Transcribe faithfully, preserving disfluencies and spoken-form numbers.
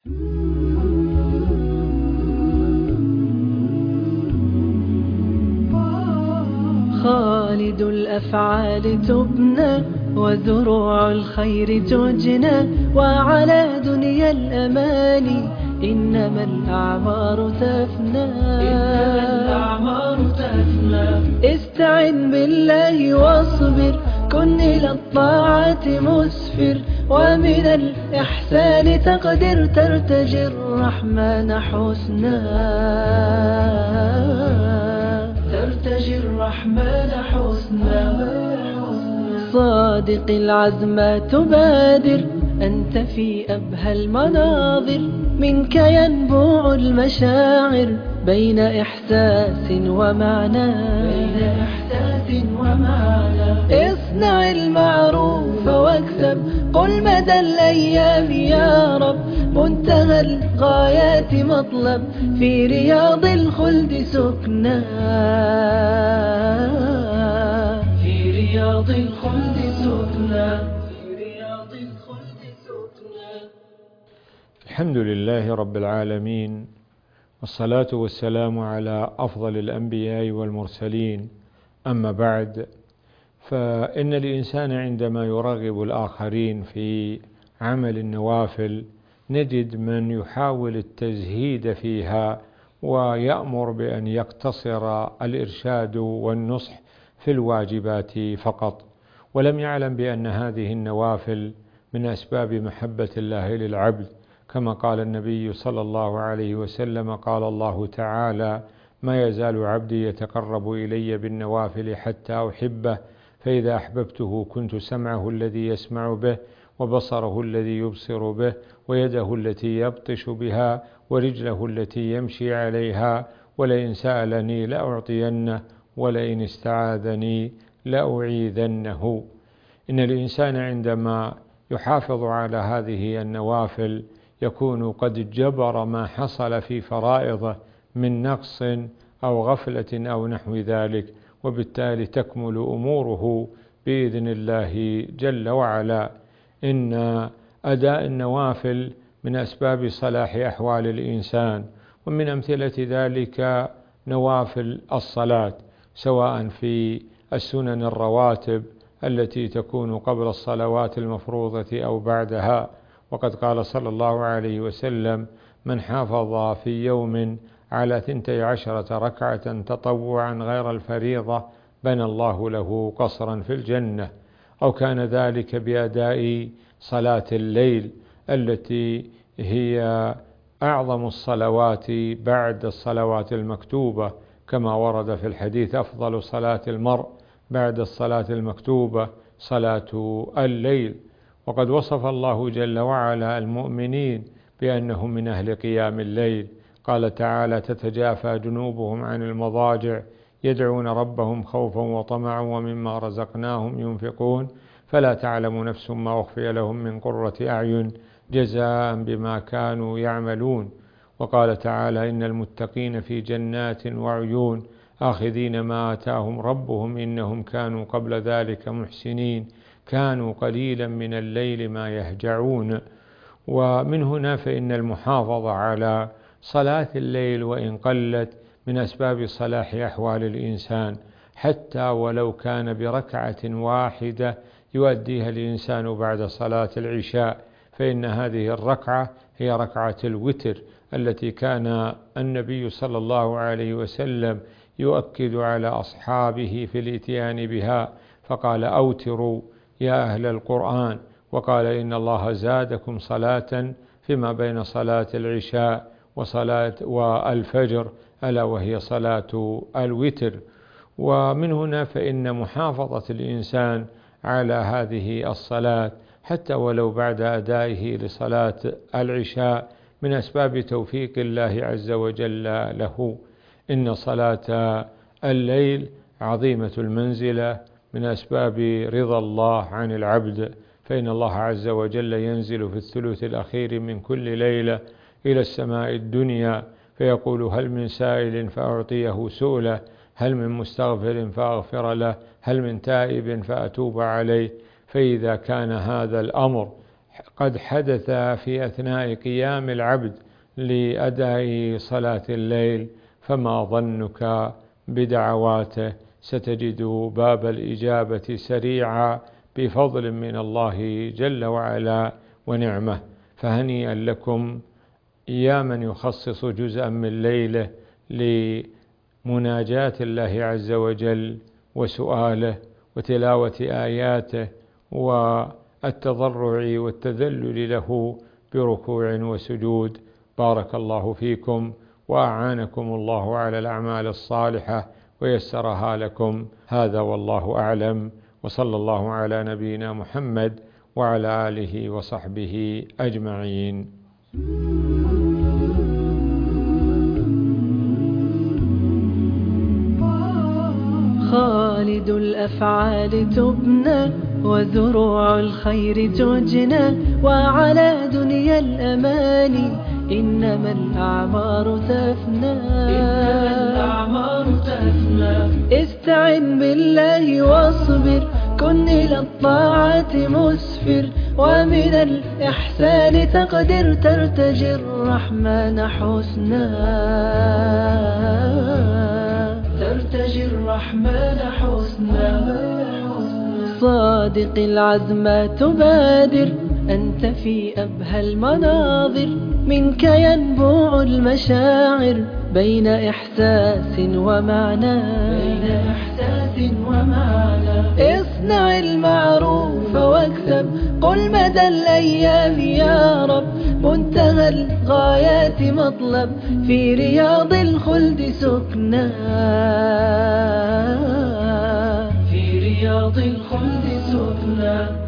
خالد الأفعال تبنى وزروع الخير تجنى وعلى دنيا الأماني إنما الأعمار تفنى إنما الأعمار تفنى استعن بالله واصبر كن إلى الطاعة مسفر ومن الإحسان تقدر ترتجي الرحمن حسنا ترتجي الرحمن حسنا صادق العزم تبادر أنت في أبهى المناظر منك ينبوع المشاعر بين إحساس ومعنى بين إحساس ومعنى اصنع المعروف واكسب قل مدى الأيام يا رب منتهى الغايات مطلب في رياض الخلد سكنا في رياض الخلد سكنا في رياض الخلد سكنا. الحمد لله رب العالمين، والصلاة والسلام على أفضل الأنبياء والمرسلين، أما بعد، فإن الإنسان عندما يرغب الآخرين في عمل النوافل نجد من يحاول التزهيد فيها ويأمر بأن يقتصر الإرشاد والنصح في الواجبات فقط، ولم يعلم بأن هذه النوافل من أسباب محبة الله للعبد، كما قال النبي صلى الله عليه وسلم: قال الله تعالى: ما يزال عبدي يتقرب إلي بالنوافل حتى أحبه، فإذا أحببته كنت سمعه الذي يسمع به، وبصره الذي يبصر به، ويده التي يبطش بها، ورجله التي يمشي عليها، ولئن سألني لأعطينه، ولئن استعاذني لأعيذنه. إن الإنسان عندما يحافظ على هذه النوافل يكون قد جبر ما حصل في فرائضه من نقص أو غفلة أو نحو ذلك، وبالتالي تكمل أموره بإذن الله جل وعلا. إن أداء النوافل من أسباب صلاح أحوال الإنسان، ومن أمثلة ذلك نوافل الصلاة، سواء في السنن الرواتب التي تكون قبل الصلوات المفروضة أو بعدها، وقد قال صلى الله عليه وسلم: من حافظ في يوم على ثنتي عشرة ركعة تطوعا غير الفريضة بنى الله له قصرا في الجنة. أو كان ذلك بأداء صلاة الليل التي هي أعظم الصلوات بعد الصلوات المكتوبة، كما ورد في الحديث: أفضل صلاة المرء بعد الصلاة المكتوبة صلاة الليل. وقد وصف الله جل وعلا المؤمنين بأنهم من أهل قيام الليل، قال تعالى: تتجافى جنوبهم عن المضاجع يدعون ربهم خوفا وطمعا ومما رزقناهم ينفقون فلا تعلم نفس ما أخفي لهم من قرة أعين جزاء بما كانوا يعملون. وقال تعالى: إن المتقين في جنات وعيون آخذين ما آتاهم ربهم إنهم كانوا قبل ذلك محسنين كانوا قليلا من الليل ما يهجعون. ومن هنا فإن المحافظة على صلاة الليل وإن قلت من أسباب صلاح أحوال الإنسان، حتى ولو كان بركعة واحدة يؤديها الإنسان بعد صلاة العشاء، فإن هذه الركعة هي ركعة الوتر التي كان النبي صلى الله عليه وسلم يؤكد على أصحابه في الإتيان بها، فقال: أوتروا يا أهل القرآن، وقال: إن الله زادكم صلاة فيما بين صلاة العشاء وصلاة والفجر، ألا وهي صلاة الوتر. ومن هنا فإن محافظة الإنسان على هذه الصلاة حتى ولو بعد أدائه لصلاة العشاء من أسباب توفيق الله عز وجل له. إن صلاة الليل عظيمة المنزلة من أسباب رضا الله عن العبد، فإن الله عز وجل ينزل في الثلث الأخير من كل ليلة إلى السماء الدنيا فيقول: هل من سائل فأعطيه سؤله، هل من مستغفر فأغفر له، هل من تائب فأتوب عليه. فإذا كان هذا الأمر قد حدث في أثناء قيام العبد لأداء صلاة الليل، فما ظنك بدعواته؟ ستجد باب الإجابة سريعا بفضل من الله جل وعلا ونعمه. فهنيئا لكم يا من يخصص جزءا من ليله لمناجاة الله عز وجل وسؤاله وتلاوة آياته والتضرع والتذلل له بركوع وسجود. بارك الله فيكم وأعانكم الله على الأعمال الصالحة ويسرها لكم. هذا والله أعلم، وصلى الله على نبينا محمد وعلى آله وصحبه أجمعين. خالد الأفعال تبنى وذروع الخير تجنى، وعلى دنيا الأماني إنما الأعمار تفنى. إنما الأعمار تفنى. استعن بالله واصبر، كن إلى الطاعة مسفر، ومن الإحسان تقدر ترتجي الرحمن حسنا. ترتجي الرحمن حسنا. صادق العزم تبادر، أنت في أبهى المناظر، منك ينبوع المشاعر بين إحساس ومعنى. بين إحساس ومعنى. اصنع المعروف واكسب، قل مدى الأيام يا رب، منتهى الغايات مطلب، في رياض الخلد سكنا. في رياض الخلد سكنا.